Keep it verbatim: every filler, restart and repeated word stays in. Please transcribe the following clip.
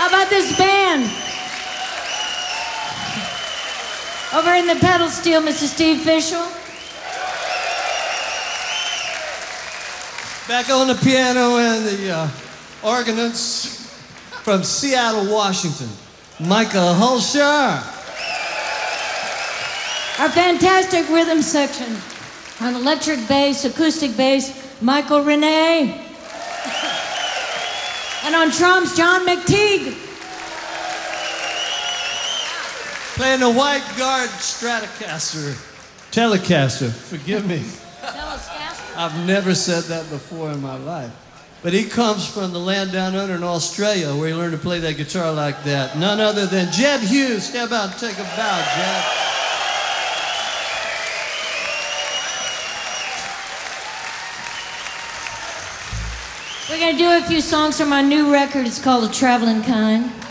How about this band? Over in the pedal steel, Mister Steve Fischel. Back on the piano and the uh, organist from Seattle, Washington, Micah Hulsher. Our fantastic rhythm section on electric bass, acoustic bass, Michael Renee. And on drums, John McTeague. Playing the White Guard Stratocaster, Telecaster, forgive me. I've never said that before in my life. But he comes from the land down under in Australia where he learned to play that guitar like that. None other than Jed Hughes. Step out and take a bow, Jed. We're going to do a few songs from our new record. It's called The Traveling Kind.